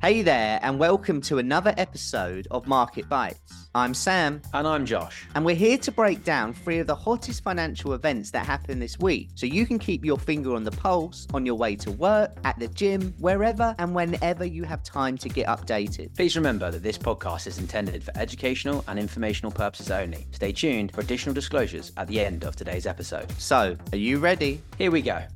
Hey there, and welcome to another episode of Market Bites. I'm Sam. And I'm Josh. And we're here to break down 3 of the hottest financial events that happened this week, so you can keep your finger on the pulse on your way to work, at the gym, wherever and whenever you have time to get updated. Please remember that this podcast is intended for educational and informational purposes only. Stay tuned for additional disclosures at the end of today's episode. So, are you ready? Here we go.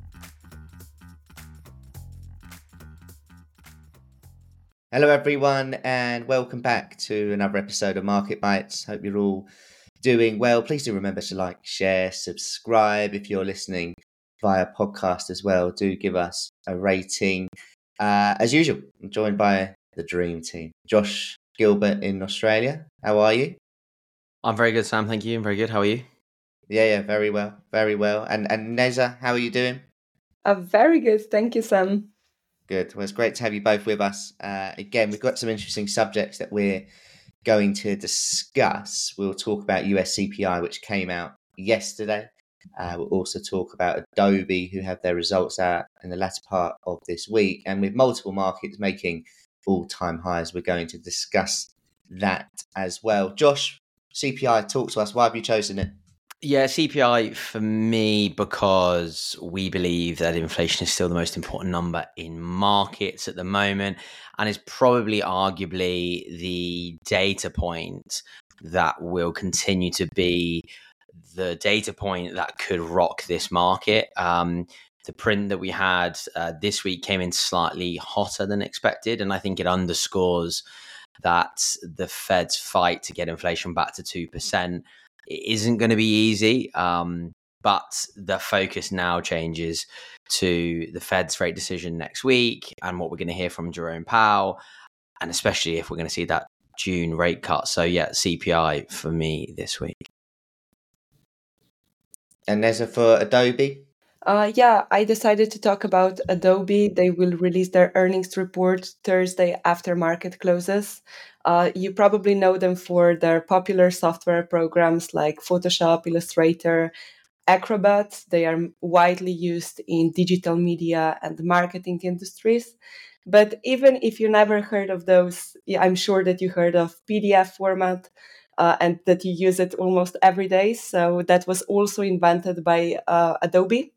Hello everyone, and welcome back to another episode of Market Bites. Hope you're all doing well. Please do remember to like, share, subscribe. If you're listening via podcast as well, do give us a rating. As usual, I'm joined by the dream team. Josh Gilbert in Australia. How are you? I'm very good, Sam. Thank you. I'm very good. How are you? Yeah, very well. And Neza, how are you doing? Very good. Thank you, Sam. Good. Well, it's great to have you both with us. Again, we've got some interesting subjects that we're going to discuss. We'll talk about US CPI, which came out yesterday. We'll also talk about Adobe, who have their results out in the latter part of this week. And with multiple markets making all-time highs, we're going to discuss that as well. Josh, CPI, talk to us. Why have you chosen it? Yeah, CPI for me, because we believe that inflation is still the most important number in markets at the moment, and is probably arguably the data point that will continue to be the data point that could rock this market. The print that we had this week came in slightly hotter than expected, and I think it underscores that the Fed's fight to get inflation back to 2% it isn't going to be easy, but the focus now changes to the Fed's rate decision next week and what we're going to hear from Jerome Powell, and especially if we're going to see that June rate cut. So yeah, CPI for me this week. And Neza for Adobe? I decided to talk about Adobe. They will release their earnings report Thursday after market closes. You probably know them for their popular software programs like Photoshop, Illustrator, Acrobat. They are widely used in digital media and marketing industries. But even if you never heard of those, I'm sure that you heard of PDF format and that you use it almost every day. So that was also invented by Adobe.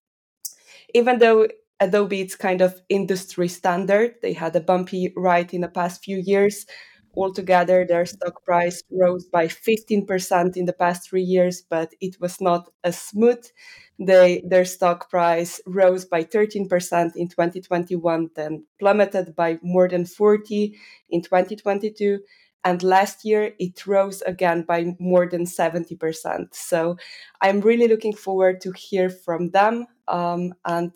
Even though Adobe is kind of industry standard, they had a bumpy ride in the past few years. Altogether, their stock price rose by 15% in the past 3 years, but it was not as smooth. Their stock price rose by 13% in 2021, then plummeted by more than 40% in 2022. And last year, it rose again by more than 70%. So I'm really looking forward to hear from them. I'm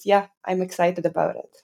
excited about it.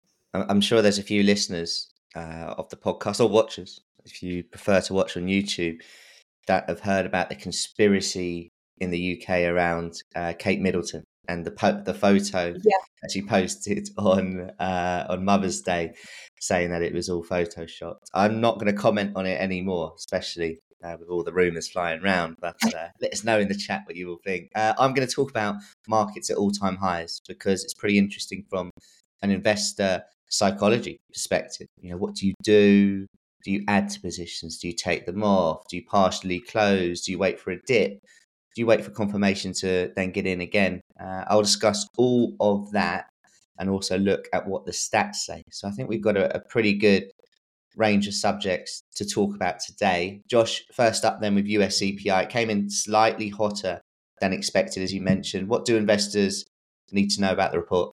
I'm sure there's a few listeners of the podcast, or watchers, if you prefer to watch on YouTube, that have heard about the conspiracy in the UK around Kate Middleton and the photo that she posted on Mother's Day, saying that it was all photoshopped. I'm not going to comment on it anymore, especially with all the rumours flying around, but let us know in the chat what you all think. I'm going to talk about markets at all-time highs because it's pretty interesting from an investor psychology perspective. You know, what do you do? Do you add to positions? Do you take them off? Do you partially close? Do you wait for a dip? Do you wait for confirmation to then get in again? I'll discuss all of that and also look at what the stats say. So I think we've got a pretty good range of subjects to talk about today. Josh, first up then with US CPI. It came in slightly hotter than expected, as you mentioned. What do investors need to know about the report?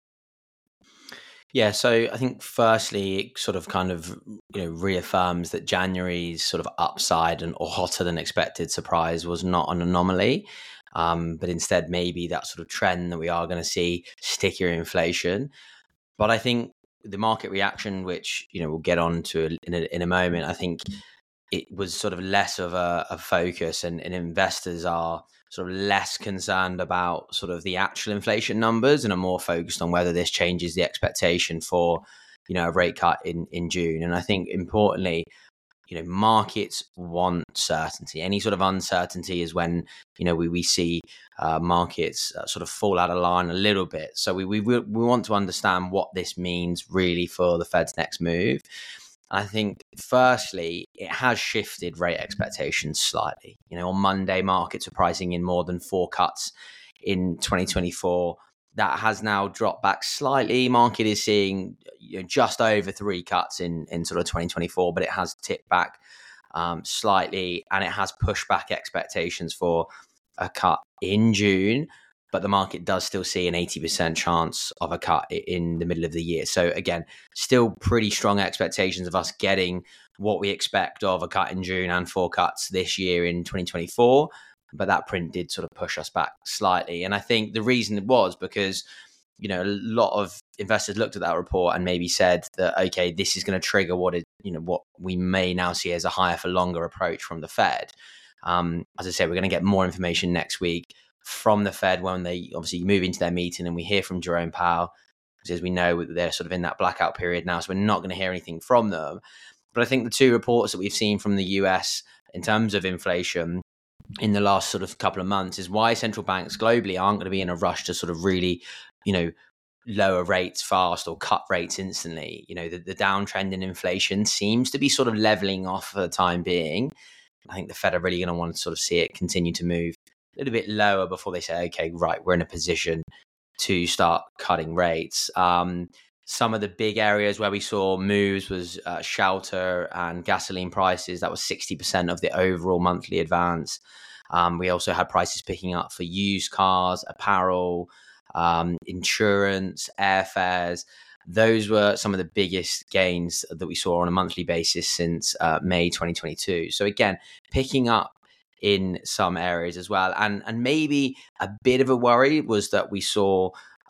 Yeah, so I think firstly, it sort of kind of reaffirms that January's sort of upside or hotter than expected surprise was not an anomaly, but instead maybe that sort of trend that we are going to see stickier inflation. But I think the market reaction, which we'll get on to in a moment, I think it was sort of less of a focus, and investors are sort of less concerned about sort of the actual inflation numbers and are more focused on whether this changes the expectation for, a rate cut in June. And I think importantly, markets want certainty. Any sort of uncertainty is when, we see markets sort of fall out of line a little bit. So we want to understand what this means really for the Fed's next move. And I think, firstly, it has shifted rate expectations slightly. On Monday, markets are pricing in more than 4 cuts in 2024. That has now dropped back slightly. Market is seeing just over 3 cuts in sort of 2024, but it has tipped back slightly, and it has pushed back expectations for a cut in June. But the market does still see an 80% chance of a cut in the middle of the year. So again, still pretty strong expectations of us getting what we expect of a cut in June and 4 cuts this year in 2024. But that print did sort of push us back slightly. And I think the reason it was because, a lot of investors looked at that report and maybe said that, okay, this is going to trigger what we may now see as a higher for longer approach from the Fed. As I said, we're going to get more information next week from the Fed when they obviously move into their meeting, and we hear from Jerome Powell, because as we know, they're sort of in that blackout period now, so we're not going to hear anything from them. But I think the 2 reports that we've seen from the US in terms of inflation in the last sort of couple of months is why central banks globally aren't going to be in a rush to sort of really, lower rates fast or cut rates instantly. The downtrend in inflation seems to be sort of leveling off for the time being. I think the Fed are really going to want to sort of see it continue to move a little bit lower before they say, okay, right, we're in a position to start cutting rates. Some of the big areas where we saw moves was shelter and gasoline prices. That was 60% of the overall monthly advance. We also had prices picking up for used cars, apparel, insurance, airfares. Those were some of the biggest gains that we saw on a monthly basis since May 2022. So again, picking up in some areas as well. And maybe a bit of a worry was that we saw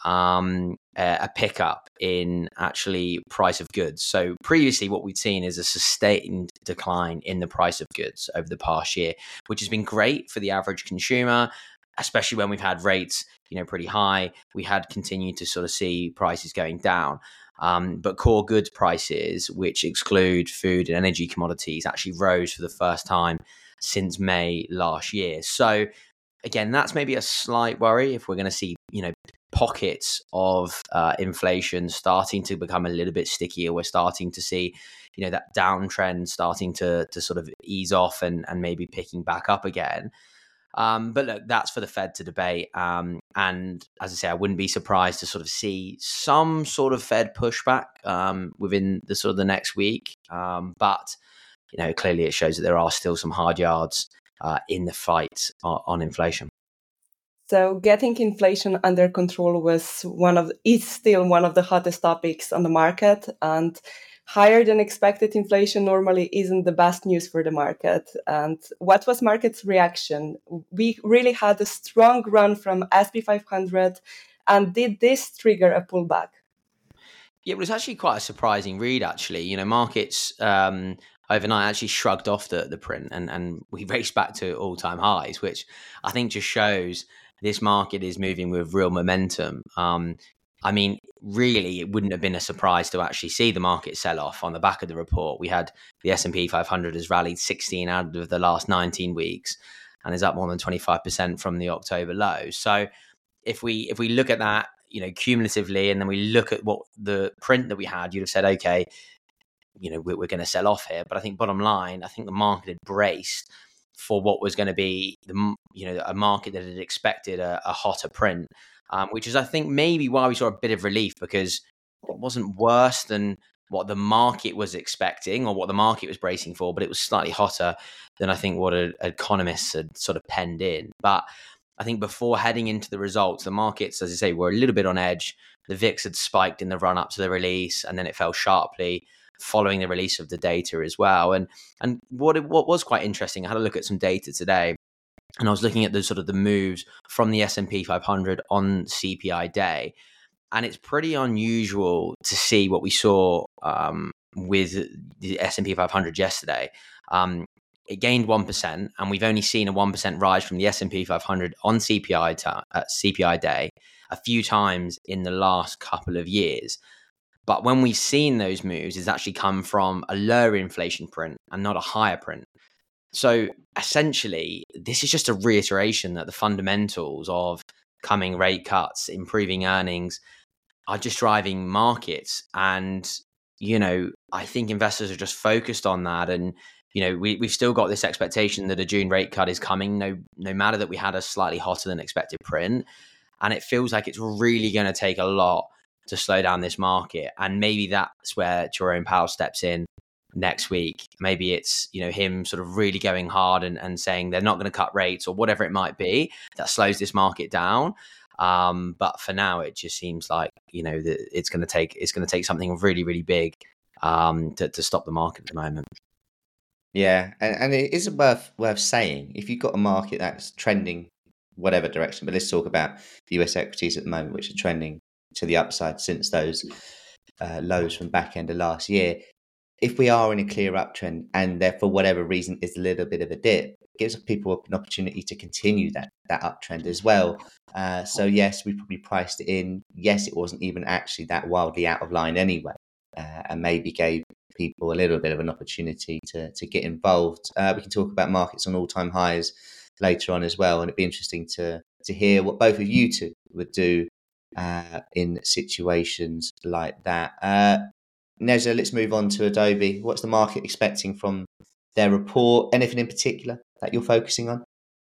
a pickup in actually price of goods. So previously what we'd seen is a sustained decline in the price of goods over the past year, which has been great for the average consumer, especially when we've had rates, pretty high. We had continued to sort of see prices going down. But core goods prices, which exclude food and energy commodities, actually rose for the first time since May last year. So again, that's maybe a slight worry if we're going to see, pockets of inflation starting to become a little bit stickier. We're starting to see, that downtrend starting to sort of ease off and maybe picking back up again. But look, that's for the Fed to debate. And as I say, I wouldn't be surprised to sort of see some sort of Fed pushback within the sort of the next week. But clearly it shows that there are still some hard yards in the fight on inflation. So getting inflation under control is still one of the hottest topics on the market, and higher than expected inflation normally isn't the best news for the market. And what was market's reaction? We really had a strong run from S&P 500, and did this trigger a pullback? Yeah, it was actually quite a surprising read, actually. Markets overnight actually shrugged off the print and we raced back to all-time highs, which I think just shows this market is moving with real momentum. Really, it wouldn't have been a surprise to actually see the market sell off on the back of the report. We had the S&P 500 has rallied 16 out of the last 19 weeks and is up more than 25% from the October low. So if we look at that, cumulatively, and then we look at what the print that we had, you'd have said, okay, we're going to sell off here. But I think bottom line, I think the market had braced for what was going to be a market that had expected a hotter print, which is, I think, maybe why we saw a bit of relief, because it wasn't worse than what the market was expecting or what the market was bracing for, but it was slightly hotter than I think what economists had sort of penned in. But I think before heading into the results, the markets, as I say, were a little bit on edge. The VIX had spiked in the run up to the release, and then it fell sharply following the release of the data as well. And what was quite interesting, I had a look at some data today, and I was looking at the sort of the moves from the S&P 500 on CPI day, and it's pretty unusual to see what we saw with the S&P 500 yesterday. It gained 1%, and we've only seen a 1% rise from the S&P 500 on CPI day a few times in the last couple of years. But when we've seen those moves, it's actually come from a lower inflation print and not a higher print. So essentially, this is just a reiteration that the fundamentals of coming rate cuts, improving earnings, are just driving markets. And I think investors are just focused on that. And, we've still got this expectation that a June rate cut is coming, no matter that we had a slightly hotter than expected print. And it feels like it's really going to take a lot to slow down this market. And maybe that's where Jerome Powell steps in next week. Maybe it's, him sort of really going hard and saying they're not going to cut rates or whatever it might be that slows this market down. But for now, it just seems like, that it's going to take something really, really big to stop the market at the moment. Yeah, and it is worth saying, if you've got a market that's trending whatever direction, but let's talk about the US equities at the moment, which are trending to the upside since those lows from back end of last year. If we are in a clear uptrend and there, for whatever reason, is a little bit of a dip, it gives people an opportunity to continue that uptrend as well. So yes, we probably priced it in. Yes, it wasn't even actually that wildly out of line anyway, and maybe gave people a little bit of an opportunity to get involved. We can talk about markets on all-time highs later on as well, and it'd be interesting to hear what both of you two would do in situations like that. Neza, let's move on to Adobe. What's the market expecting from their report? Anything in particular that you're focusing on?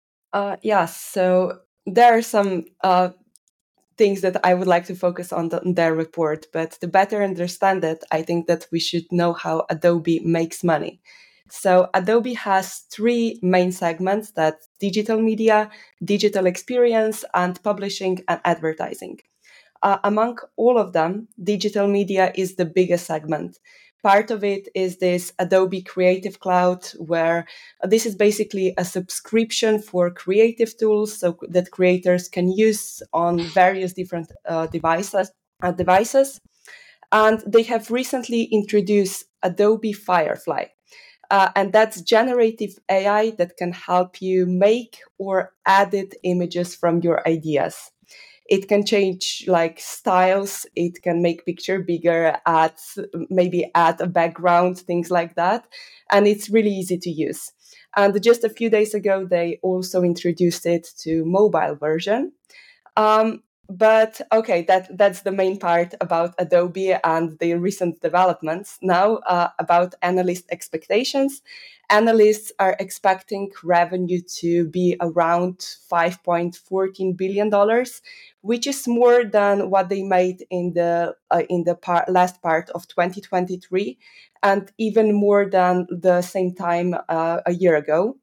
So there are some things that I would like to focus on their report, but to better understand it, I think that we should know how Adobe makes money. So Adobe has three main segments: that's digital media, digital experience, and publishing and advertising. Among all of them, digital media is the biggest segment. Part of it is this Adobe Creative Cloud, where this is basically a subscription for creative tools so that creators can use on various different devices. And they have recently introduced Adobe Firefly. And that's generative AI that can help you make or edit images from your ideas. It can change like styles. It can make picture bigger, maybe add a background, things like that. And it's really easy to use. And just a few days ago, they also introduced it to mobile version. But okay, that's the main part about Adobe and the recent developments. Now about analyst expectations. Analysts are expecting revenue to be around $5.14 billion, which is more than what they made in the last part of 2023, and even more than the same time a year ago.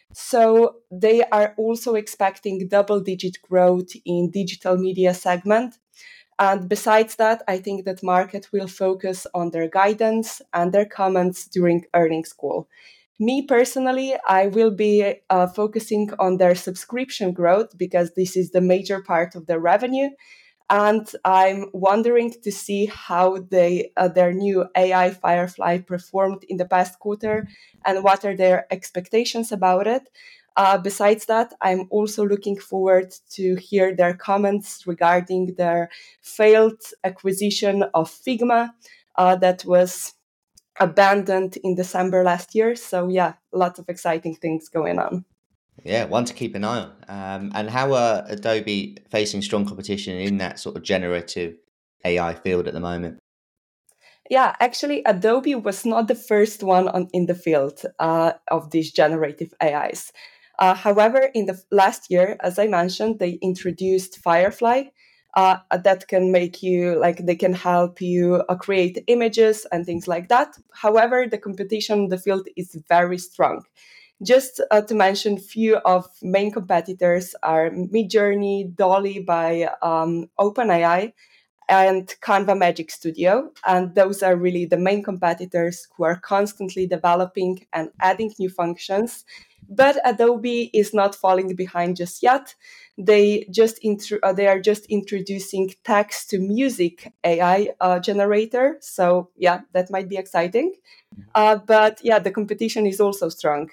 So they are also expecting double-digit growth in digital media segment. And besides that, I think that market will focus on their guidance and their comments during earnings call. Me personally, I will be focusing on their subscription growth because this is the major part of their revenue. And I'm wondering to see how their new AI Firefly performed in the past quarter and what are their expectations about it. Besides that, I'm also looking forward to hear their comments regarding their failed acquisition of Figma that was abandoned in December last year. So yeah, lots of exciting things going on. Yeah, one to keep an eye on. And how are Adobe facing strong competition in that sort of generative AI field at the moment? Yeah, actually, Adobe was not the first one in the field of these generative AIs. However, in the last year, as I mentioned, they introduced Firefly that can they can help you create images and things like that. However, the competition in the field is very strong. Just to mention, few of main competitors are Midjourney, Dolly by OpenAI, and Canva Magic Studio. And those are really the main competitors who are constantly developing and adding new functions. But Adobe is not falling behind just yet. They are just introducing text to music AI generator. So yeah, that might be exciting. But yeah, the competition is also strong.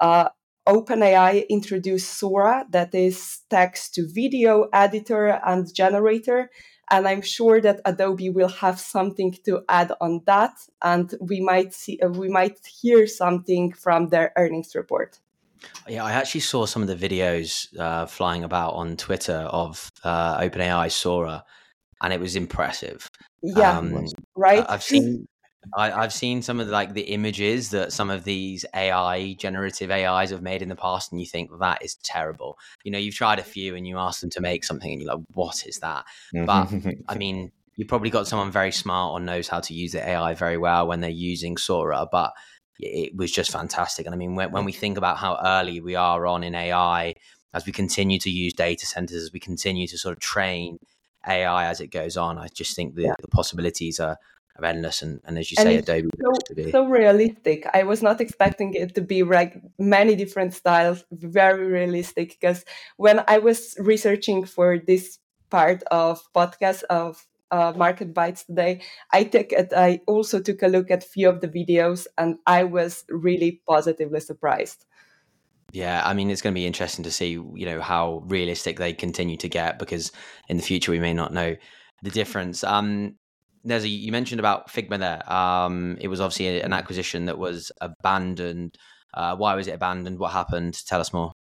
OpenAI introduced Sora, that is text to video editor and generator. And I'm sure that Adobe will have something to add on that, and we might hear something from their earnings report. Yeah, I actually saw some of the videos flying about on Twitter of OpenAI Sora, and it was impressive. Yeah, right. I've seen I've seen some of the images that some of these generative AIs have made in the past, and you think that is terrible. You've tried a few and you ask them to make something and you're like, what is that? But I mean, you probably got someone very smart or knows how to use the AI very well when they're using Sora, but it was just fantastic. And I mean, when we think about how early we are on in AI, as we continue to use data centers, as we continue to sort of train AI as it goes on, I just think the possibilities are endless. And as you say, Adobe so realistic. I was not expecting it to be like many different styles, very realistic. Because when I was researching for this part of podcast of Market Bites today, I also took a look at few of the videos, and I was really positively surprised. Yeah, I mean, it's going to be interesting to see, how realistic they continue to get, because in the future we may not know the difference. You mentioned about Figma there. It was obviously an acquisition that was abandoned. Why was it abandoned? What happened? Tell us more.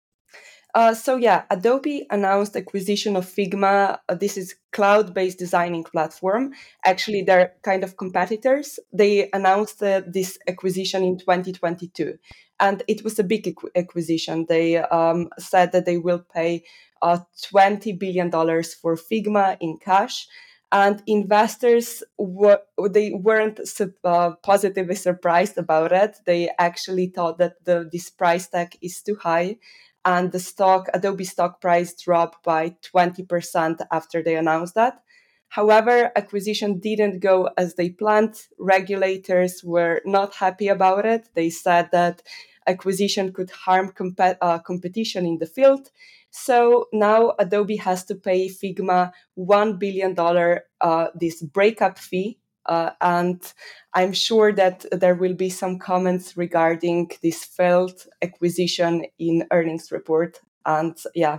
Adobe announced acquisition of Figma. This is cloud-based designing platform. Actually, they're kind of competitors. They announced this acquisition in 2022, and it was a big acquisition. They said that they will pay $20 billion for Figma in cash. And investors weren't positively surprised about it. They actually thought that this price tag is too high, and the Adobe stock price dropped by 20% after they announced that. However, acquisition didn't go as they planned. Regulators were not happy about it. They said that acquisition could harm competition in the field. So now Adobe has to pay Figma $1 billion this breakup fee. And I'm sure that there will be some comments regarding this failed acquisition in earnings report. And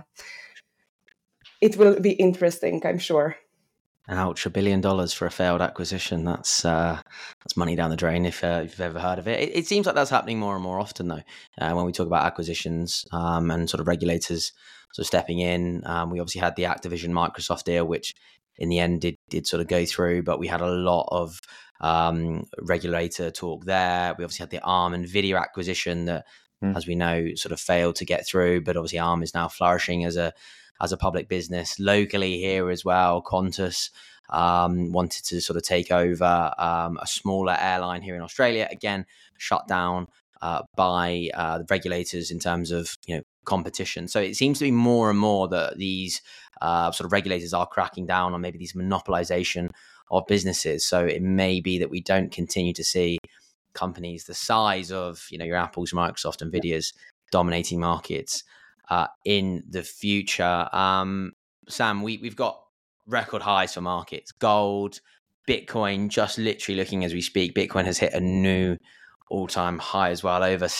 it will be interesting, I'm sure. Ouch, $1 billion for a failed acquisition. That's money down the drain if you've ever heard of it. It seems like that's happening more and more often, though, when we talk about acquisitions and sort of regulators sort of stepping in. We obviously had the Activision Microsoft deal, which in the end did sort of go through, but we had a lot of regulator talk there. We obviously had the ARM and NVIDIA acquisition that, as we know, sort of failed to get through, but obviously ARM is now flourishing as a public business locally here as well. Qantas wanted to sort of take over a smaller airline here in Australia, again shut down by the regulators in terms of competition. So it seems to be more and more that these sort of regulators are cracking down on maybe these monopolization of businesses. So it may be that we don't continue to see companies the size of your Apples, Microsoft, Nvidia's dominating markets in the future. Sam, we've got record highs for markets. Gold, Bitcoin, just literally looking as we speak, Bitcoin has hit a new all-time high as well, over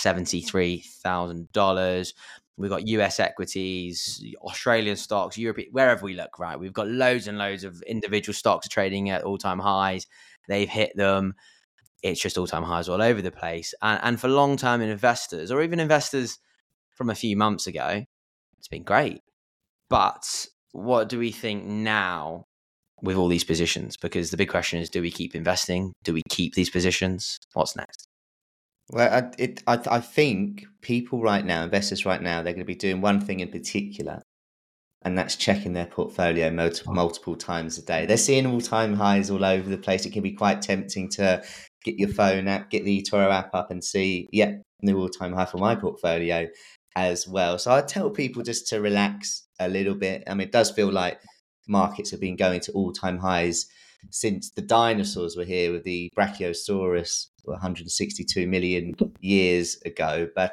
$73,000. We've got US equities, Australian stocks, Europe, wherever we look, right? We've got loads and loads of individual stocks trading at all-time highs. They've hit them. It's just all-time highs all over the place. And for long-term investors, or even investors from a few months ago, it's been great. But what do we think now with all these positions? Because the big question is, do we keep investing? Do we keep these positions? What's next? Well, I think people right now, investors right now, they're going to be doing one thing in particular, and that's checking their portfolio multiple times a day. They're seeing all-time highs all over the place. It can be quite tempting to get your phone app, get the eToro app up and see, new all-time high for my portfolio as well. So I tell people just to relax a little bit. I mean, it does feel like markets have been going to all-time highs since the dinosaurs were here with the Brachiosaurus 162 million years ago. But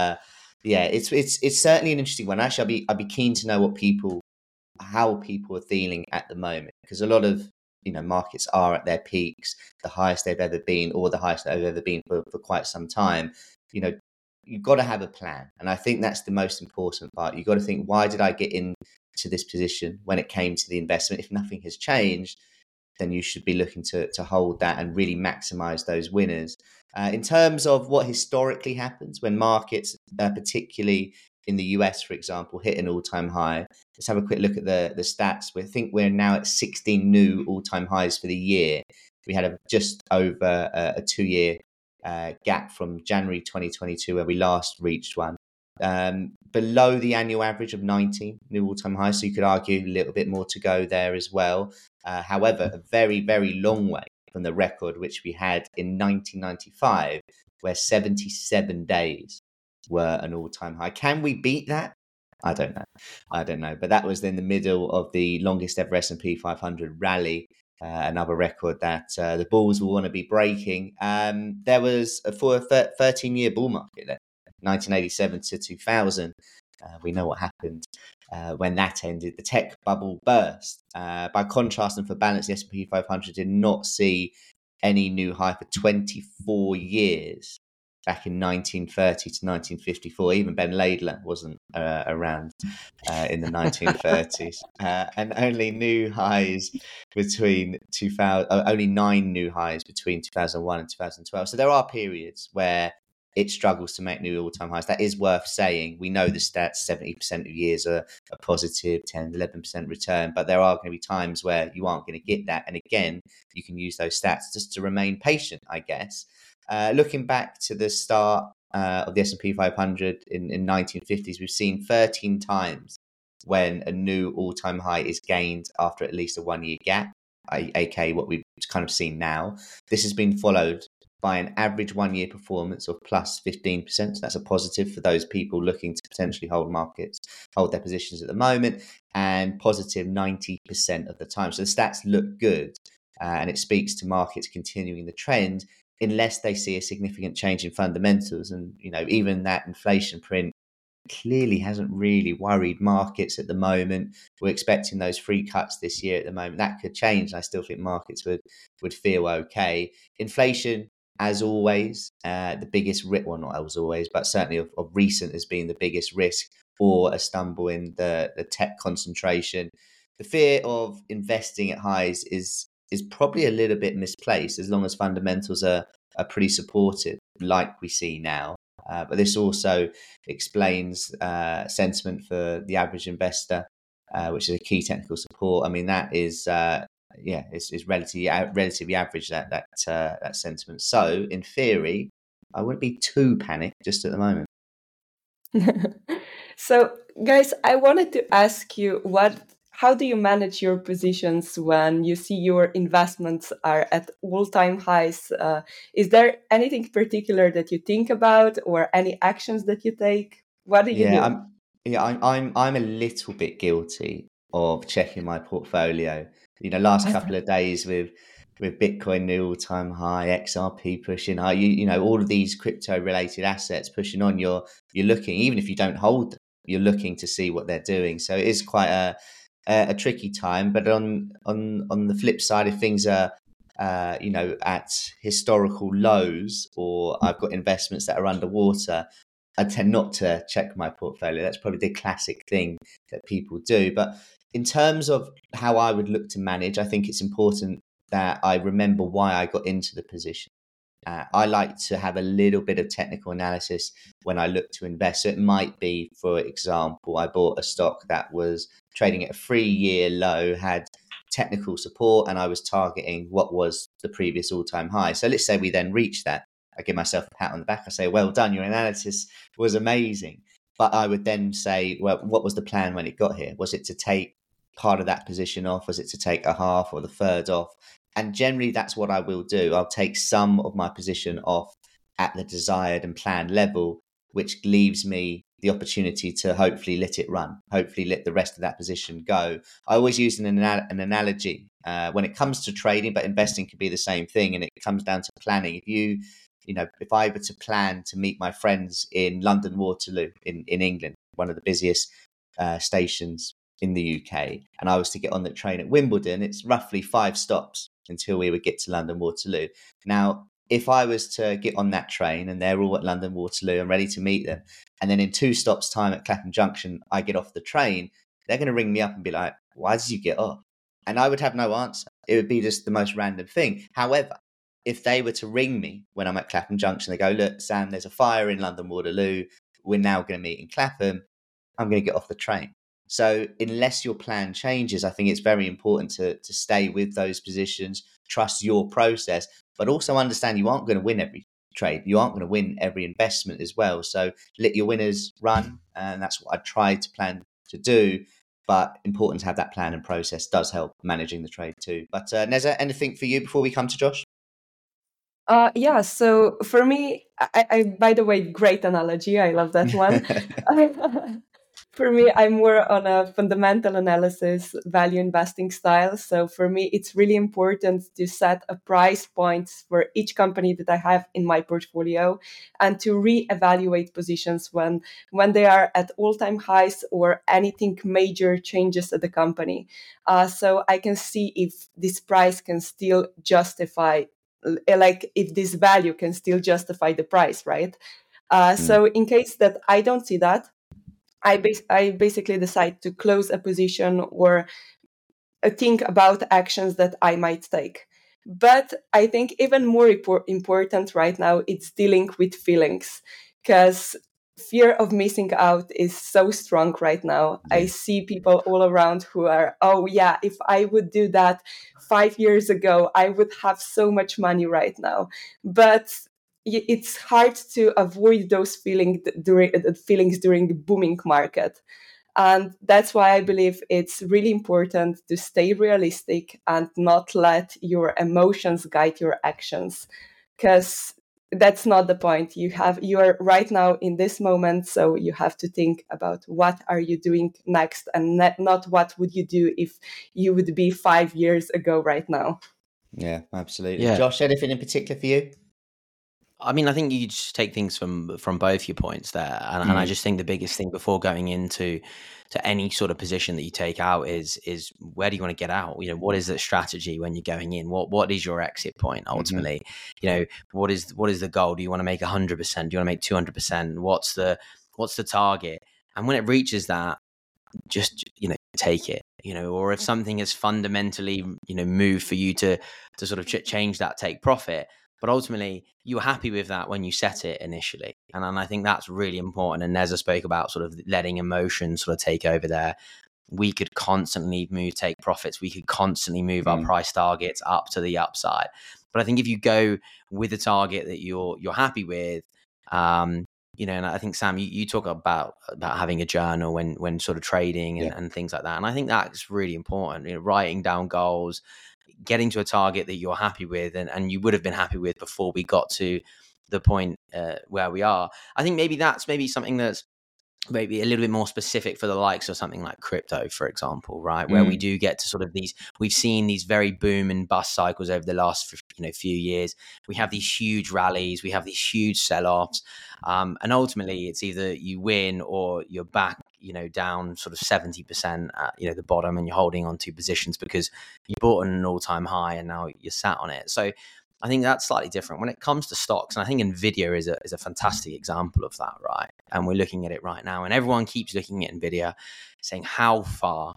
it's certainly an interesting one. Actually, I'd be keen to know how people are feeling at the moment, because a lot of markets are at their peaks, the highest they've ever been, or the highest they've ever been for quite some time. You've got to have a plan, and I think that's the most important part. You've got to think, why did I get into this position when it came to the investment? If nothing has changed, then you should be looking to hold that and really maximize those winners. In terms of what historically happens when markets, particularly in the US, for example, hit an all-time high, let's have a quick look at the stats. I think we're now at 16 new all-time highs for the year we had just over a 2-year gap from January 2022, where we last reached one, below the annual average of 19 new all-time highs. So you could argue a little bit more to go there as well. However, a very, very long way from the record which we had in 1995, where 77 days were an all-time high. Can we beat that? I don't know. But that was in the middle of the longest ever S&P 500 rally, another record that the bulls will want to be breaking. There was a 13-year bull market there, 1987 to 2000. We know what happened when that ended. The tech bubble burst. By contrast, and for balance, the S&P 500 did not see any new high for 24 years. Back in 1930 to 1954, even Ben Laidler wasn't around in the 1930s, and only new highs between 2000. Only 9 new highs between 2001 and 2012. So there are periods where it struggles to make new all-time highs. That is worth saying. We know the stats: 70% of years are a positive, 10, 11% return, but there are going to be times where you aren't going to get that. And again, you can use those stats just to remain patient, I guess. Looking back to the start of the S&P 500 in 1950s, we've seen 13 times when a new all-time high is gained after at least a 1-year gap, aka what we've kind of seen now. This has been followed by an average 1-year performance of plus 15%. So that's a positive for those people looking to potentially hold their positions at the moment, and positive 90% of the time. So the stats look good, and it speaks to markets continuing the trend, unless they see a significant change in fundamentals. And, even that inflation print clearly hasn't really worried markets at the moment. We're expecting those 3 cuts this year at the moment. That could change. I still think markets would feel okay. Inflation, as always, the biggest risk, well, not as always, but certainly of recent, has been the biggest risk, or a stumble in the tech concentration. The fear of investing at highs is probably a little bit misplaced, as long as fundamentals are pretty supportive, like we see now. But this also explains sentiment for the average investor, which is a key technical support. I mean, that is is relatively average, that sentiment. So in theory, I wouldn't be too panicked just at the moment. So, guys, I wanted to ask you, how do you manage your positions when you see your investments are at all-time highs? Is there anything particular that you think about, or any actions that you take? What do you do? I'm a little bit guilty of checking my portfolio. Last couple of days with Bitcoin new all-time high, XRP pushing high, all of these crypto-related assets pushing on. You're looking, even if you don't hold them, you're looking to see what they're doing. So it is quite a tricky time. But on the flip side, if things are at historical lows, or I've got investments that are underwater, I tend not to check my portfolio. That's probably the classic thing that people do. But in terms of how I would look to manage, I think it's important that I remember why I got into the position. I like to have a little bit of technical analysis when I look to invest. So it might be, for example, I bought a stock that was trading at a 3-year low, had technical support, and I was targeting what was the previous all-time high. So let's say we then reach that. I give myself a pat on the back. I say, well done, your analysis was amazing. But I would then say, well, what was the plan when it got here? Was it to take part of that position off? Was it to take a half or the third off? And generally, that's what I will do. I'll take some of my position off at the desired and planned level, which leaves me the opportunity to hopefully let it run, hopefully let the rest of that position go. I always use an analogy when it comes to trading, but investing can be the same thing. And it comes down to planning. If I were to plan to meet my friends in London Waterloo in England, one of the busiest stations in the UK, and I was to get on the train at Wimbledon, it's roughly 5 stops until we would get to London Waterloo. Now, if I was to get on that train and they're all at London Waterloo and ready to meet them, and then in 2 stops time at Clapham Junction, I get off the train, they're going to ring me up and be like, why did you get off? And I would have no answer. It would be just the most random thing. However, if they were to ring me when I'm at Clapham Junction, they go, look, Sam, there's a fire in London Waterloo. We're now going to meet in Clapham. I'm going to get off the train. So unless your plan changes, I think it's very important to stay with those positions. trust your process, but also understand you aren't going to win every trade. You aren't going to win every investment as well. So let your winners run. And that's what I try to plan to do. But important to have that plan and process does help managing the trade too. But Neza, anything for you before we come to Josh? Yeah, so for me, I by the way, great analogy. I love that one. For me, I'm more on a fundamental analysis, value investing style. So for me, it's really important to set a price point for each company that I have in my portfolio and to reevaluate positions when they are at all-time highs or anything major changes at the company. So I can see if this price can still justify, like if this value can still justify the price, right? So in case that I don't see that, I basically decide to close a position or think about actions that I might take. But I think even more important right now, it's dealing with feelings, because fear of missing out is so strong right now. Yeah. I see people all around who are, oh yeah, if I would do that 5 years ago, I would have so much money right now. But it's hard to avoid those feelings during the booming market. And that's why I believe it's really important to stay realistic and not let your emotions guide your actions, because that's not the point. You are right now in this moment, so you have to think about what are you doing next, and not what would you do if you would be 5 years ago right now. Yeah, absolutely. Yeah. Josh, anything in particular for you? I mean, I think you just take things from both your points there, and I just think the biggest thing before going into any sort of position that you take out is where do you want to get out? You know, what is the strategy when you're going in? What is your exit point ultimately? You know, what is the goal? Do you want to make 100%? Do you want to make 200%? What's the target? And when it reaches that, just take it. Or if something has fundamentally moved for you to sort of change that, take profit. But ultimately, you were happy with that when you set it initially. And I think that's really important. And Neza spoke about sort of letting emotions sort of take over there. We could constantly take profits. We could constantly move our price targets up to the upside. But I think if you go with a target that you're happy with, and I think, Sam, you talk about having a journal when sort of trading and things like that. And I think that's really important, writing down goals, getting to a target that you're happy with and you would have been happy with before we got to the point where we are. I think maybe that's something that's maybe a little bit more specific for the likes of something like crypto, for example, right? Where we do get to sort of we've seen these very boom and bust cycles over the last few years. We have these huge rallies, we have these huge sell-offs, and ultimately it's either you win or you're back down sort of 70% at the bottom, and you're holding on to positions because you bought an all-time high and now you're sat on it. So I think that's slightly different when it comes to stocks. And I think Nvidia is a fantastic example of that, right? And we're looking at it right now, and everyone keeps looking at Nvidia saying, how far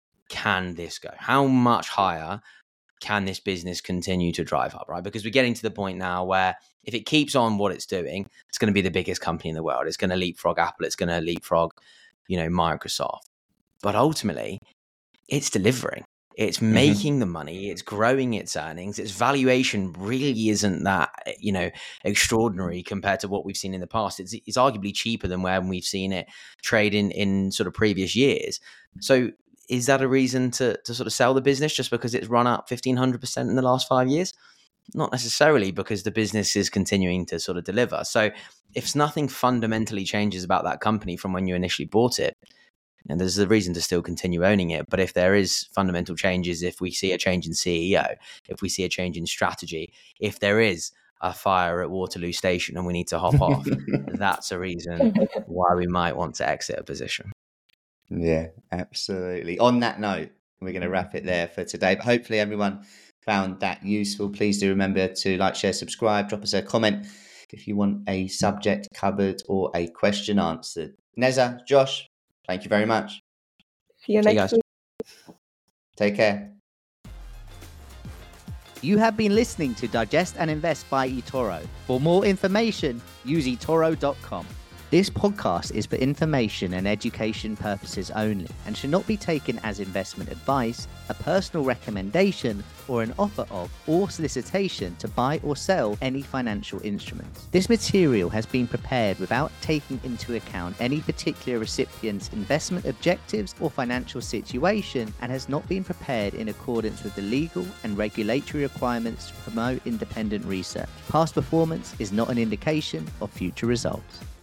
can this go? How much higher can this business continue to drive up, right? Because we're getting to the point now where if it keeps on what it's doing, it's going to be the biggest company in the world. It's going to leapfrog Apple. It's going to leapfrog Microsoft. But ultimately, it's delivering. It's making the money. It's growing its earnings. Its valuation really isn't that, extraordinary compared to what we've seen in the past. It's arguably cheaper than when we've seen it trade in sort of previous years. So is that a reason to sort of sell the business just because it's run up 1,500% in the last 5 years? Not necessarily, because the business is continuing to sort of deliver. So if nothing fundamentally changes about that company from when you initially bought it, and there's a reason to still continue owning it. But if there is fundamental changes, if we see a change in CEO, if we see a change in strategy, if there is a fire at Waterloo Station and we need to hop off, that's a reason why we might want to exit a position. Yeah, absolutely. On that note, we're going to wrap it there for today. But hopefully everyone found that useful. Please do remember to like, share, subscribe, drop us a comment if you want a subject covered or a question answered. Neza, Josh, thank you very much. See you next week. Take care. You have been listening to Digest and Invest by eToro. For more information, use eToro.com. This podcast is for information and education purposes only and should not be taken as investment advice, a personal recommendation, or an offer of or solicitation to buy or sell any financial instruments. This material has been prepared without taking into account any particular recipient's investment objectives or financial situation and has not been prepared in accordance with the legal and regulatory requirements to promote independent research. Past performance is not an indication of future results.